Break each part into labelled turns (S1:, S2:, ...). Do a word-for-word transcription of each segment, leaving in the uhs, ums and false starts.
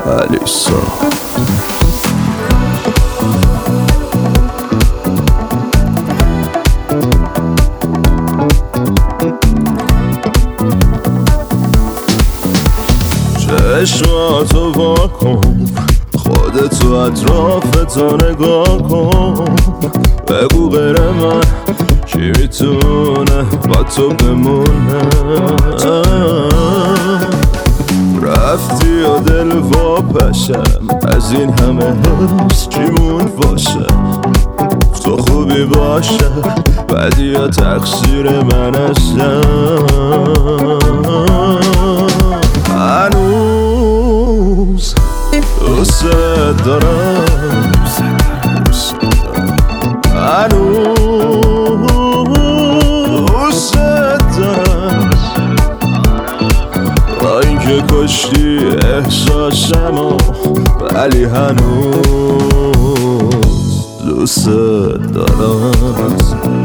S1: الیسا. چشماتو واکن، خودتو اطرافتو نگاه کن، بگو غیر من کی میتونه با تو بمونه. رفتی و دل واپشم، از این همه حس چی موند باشه. تو خوبی باشه بعدی یا تقصیر من هستم. هنوز دوست دارم، هنوز دوست دارم، با اینکه کشتی احساسمو ولی هنوز دوست دارم.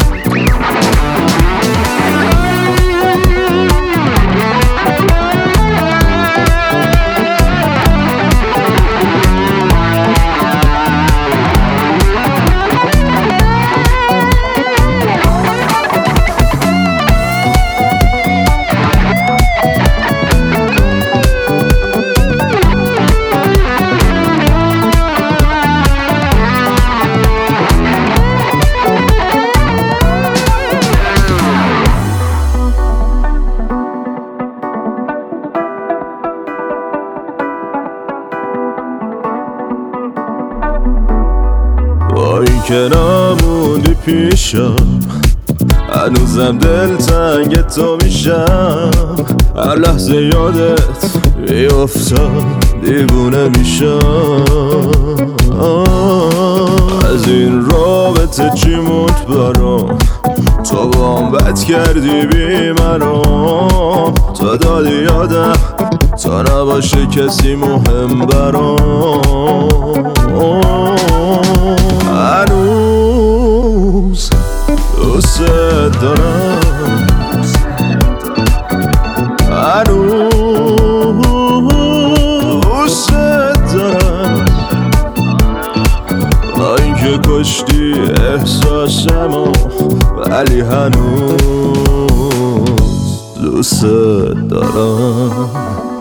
S1: با این که نموندی پیشم، هنوزم دل تنگ تو میشم. هر لحظه یادت میافتم دیوونه میشم. از این رابطه چی موند برام، تو بام بد کردی بی مرام. تو دادی یادم تا نباشه کسی مهم برام. هنوز دوست دارم، هنوز دوست دارم، با اینکه کشتی احساسمو ولی هنوز دوست دارم.